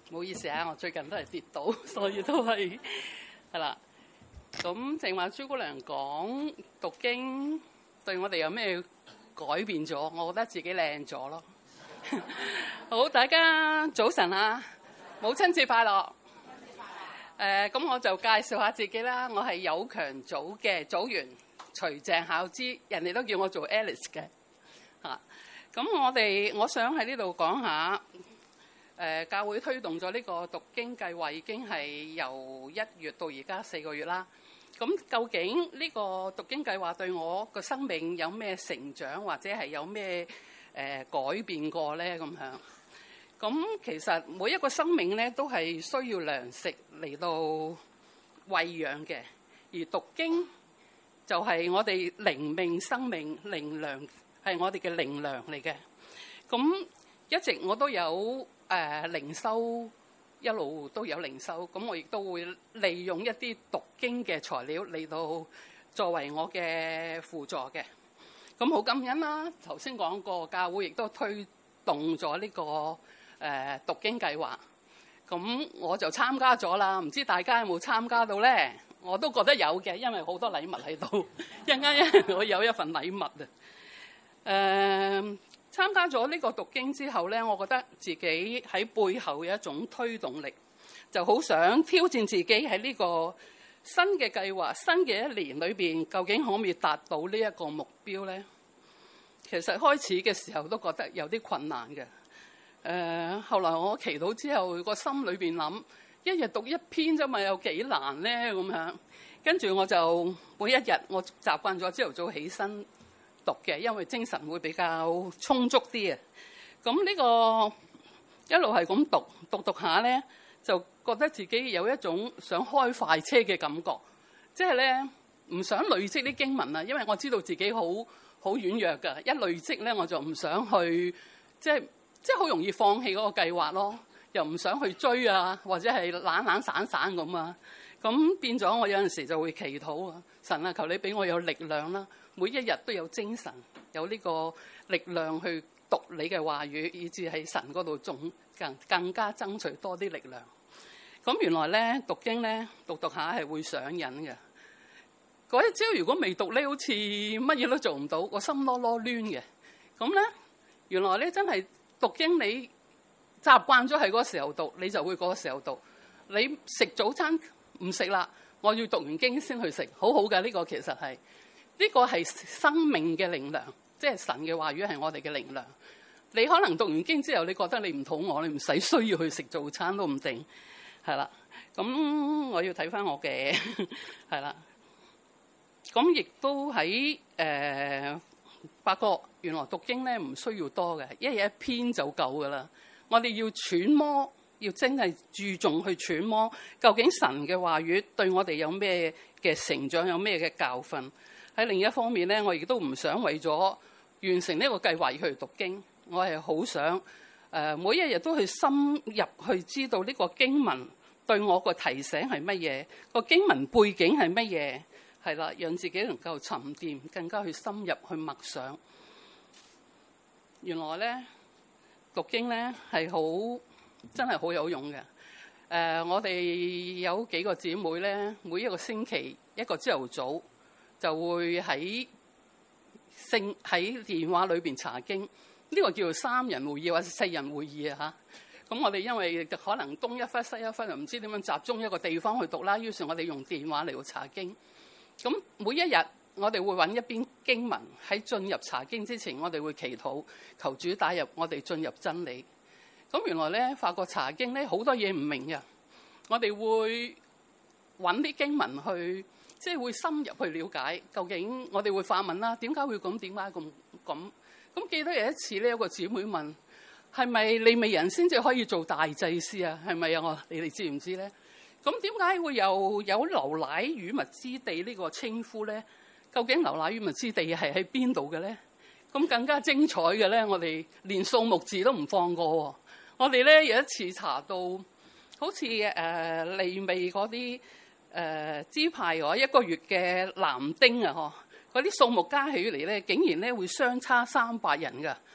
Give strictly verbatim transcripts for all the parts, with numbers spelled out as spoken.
唔好意思啊，我最近都係跌倒，所以都係係啦。咁正話朱姑娘講讀經對我哋有咩改變咗？我覺得自己靚咗咯。好，大家早晨啊，母親節快樂！誒，咁我就介紹下自己啦。我係友強組嘅組員徐鄭巧芝，人哋都叫我做 Alice 嘅嚇。咁我哋我想喺呢度講下。誒、呃、教會推動咗呢個讀經計劃已經係由一月到而家四個月啦。咁究竟呢個讀經計劃對我個生命有咩成長，或者係有咩誒、呃、改變過呢？咁樣咁其實每一個生命咧都係需要糧食嚟到餵養嘅，而讀經就係我哋靈命生命靈糧，係我哋嘅靈糧嚟嘅。咁一直我都有。誒、呃、靈修一路都有靈修，咁我亦都會利用一啲讀經嘅材料嚟到作為我嘅輔助嘅。咁好感恩啦！頭先講過教會亦都推動咗呢、這個誒、呃、讀經計劃，咁我就參加咗啦。唔知大家有冇參加到咧？我都覺得有嘅，因為好多禮物喺度。一陣間我有一份禮物啊！誒、呃。參加咗呢個讀經之後呢，我覺得自己喺背後有一種推動力，就好想挑戰自己喺呢個新嘅計劃、新嘅一年裏邊，究竟可唔可以達到呢一個目標呢？其實開始嘅時候都覺得有啲困難嘅。誒、呃，後來我祈禱之後，個心裏邊諗，一日讀一篇啫嘛，有幾難呢？咁樣，跟住我就每一日我習慣咗朝頭早起身讀嘅，因為精神會比較充足啲啊。咁呢個一路係咁讀讀讀下咧，就覺得自己有一種想開快車嘅感覺，即係咧唔想累積啲經文啊，因為我知道自己好好軟弱㗎，一累積咧我就唔想去，即係即係好容易放棄嗰個計劃咯，又唔想去追啊，或者係懶懶散散咁啊。咁變咗我有陣時就會祈禱啊，神啊，求你俾我有力量啦。每一日都有精神，有呢個力量去讀你嘅話語，以至喺神嗰度仲更更加爭取多啲力量。咁原來咧讀經咧讀讀下係會上癮嘅。嗰一朝如果未讀咧，好似乜嘢都做唔到，個心囉囉攣嘅。咁咧原來咧真係讀經，你習慣咗喺嗰個時候讀，你就會嗰個時候讀。你食早餐唔食啦，我要讀完經先去食，好好嘅呢個其實係。呢個係生命嘅靈糧，即係神嘅話語係我哋嘅靈糧。你可能讀完經之後，你覺得你唔肚餓，你唔使需要去食早餐都唔定，係啦。咁我要睇翻我嘅係啦。咁亦都喺誒、呃、發覺原來讀經咧唔需要多嘅，一日一篇就夠噶啦。我哋要揣摩，要真係注重去揣摩，究竟神嘅話語對我哋有咩嘅成長，有咩嘅教訓。喺另一方面咧，我亦都唔想為咗完成呢個計劃而去讀經。我係好想誒、呃、每一日都去深入去知道呢個經文對我個提醒係乜嘢，個經文背景係乜嘢，係啦，讓自己能夠沉澱，更加去深入去默想。原來咧讀經咧係好真係好有用嘅。誒、呃，我哋有幾個姊妹咧，每一個星期一個朝頭早，就會喺聖喺電話裏邊查經，呢、這個叫做三人會議或者四人會議啊嚇。咁我哋因為可能東一忽西一忽，又唔知點樣集中一個地方去讀啦，於是我哋用電話嚟到查經。咁每一日我哋會揾一篇經文，喺進入查經之前，我哋會祈禱，求主帶入我哋進入真理。咁原來咧發覺查經咧好多嘢唔明嘅，我哋會揾啲經文去。即係會深入去了解，究竟我哋會發問啦，點解會咁？點解咁咁？咁記得有一次咧，有個姊妹問：係咪利未人先至可以做大祭司啊？係咪啊？我你哋知唔知咧？咁點解會有有流奶與蜜之地呢個稱呼咧？究竟流奶與蜜之地係喺邊度嘅咧？咁更加精彩嘅咧，我哋連數目字都唔放過喎。我哋咧有一次查到，好似誒、呃、利未嗰啲。誒、呃、支派我一個月嘅男丁啊，嗬，嗰啲數目加起嚟咧，竟然咧會相差三百人㗎。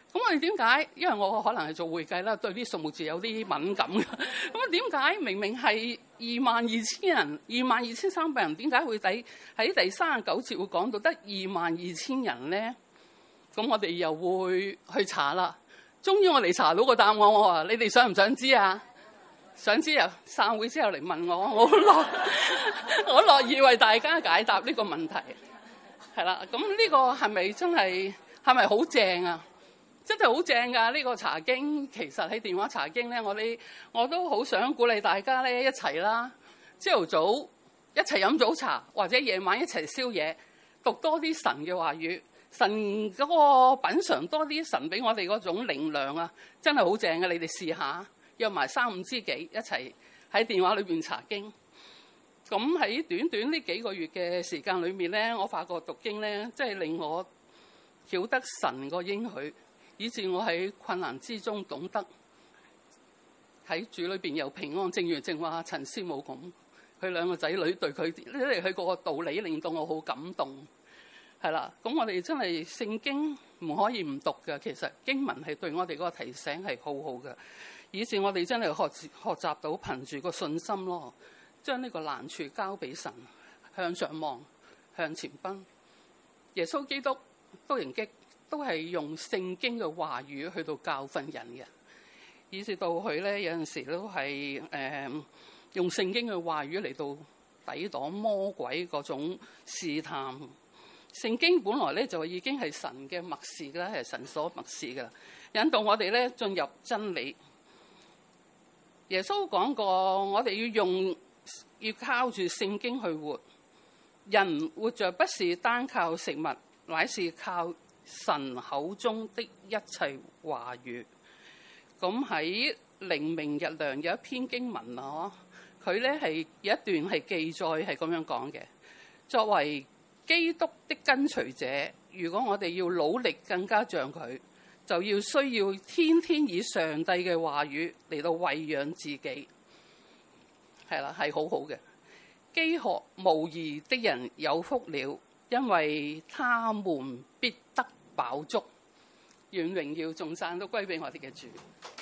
咁我哋點解？因為我可能係做會計啦，對啲數目字有啲敏感嘅。咁啊點解明明係二萬二千人、二萬二千三百人，點解會喺喺第三十九節會講到得二萬二千人咧？咁我哋又會去查啦。終於我哋查到個答案，我話你哋想唔想知啊？想知啊？散會之後嚟問我，我樂我樂意為大家解答呢個問題。係啦，咁呢個係咪真係係咪好正啊？真係好正㗎！呢個查經其實喺電話查經咧，我哋我都好想鼓勵大家咧一齊啦。朝頭早一齊飲早茶，或者夜晚一齊宵夜，讀多啲神嘅話語，神嗰個品嚐多啲神俾我哋嗰種靈糧啊，真係好正嘅！你哋試下約埋三五知己一齊喺電話裏邊查經。咁喺短短呢幾個月嘅時間裏面咧，我發覺讀經咧，真係令我曉得神個應許。以致我喺困難之中懂得喺主裏邊有平安，正如正話陳師母咁，佢兩個仔女對佢嚟佢個道理令到我好感動，係啦。咁我哋真係聖經唔可以唔讀㗎，其實經文係對我哋嗰個提醒係好好嘅，以致我哋真係學學習到憑住個信心咯，將呢個難處交俾神，向上望，向前奔。耶穌基督都迎擊。都係用聖經嘅話語去到教訓人嘅，以至到佢咧有陣時都係誒、呃、用聖經嘅話語嚟到抵擋魔鬼嗰種試探。聖經本來咧就已經係神嘅默示啦，係神所默示㗎，引導我哋咧進入真理。耶穌講過，我哋要用要靠住聖經去活。人活着不是單靠食物，乃是靠神口中的一切話語。咁喺靈明日糧有一篇經文啊，佢咧係有一段係記載係咁樣講嘅。作為基督的跟隨者，如果我哋要努力更加像佢，就要需要天天以上帝嘅話語嚟到餵養自己。係啦，係好好嘅。飢渴慕義的人有福了，因為他們必得飽足。願榮耀頌讚都歸俾我哋嘅主。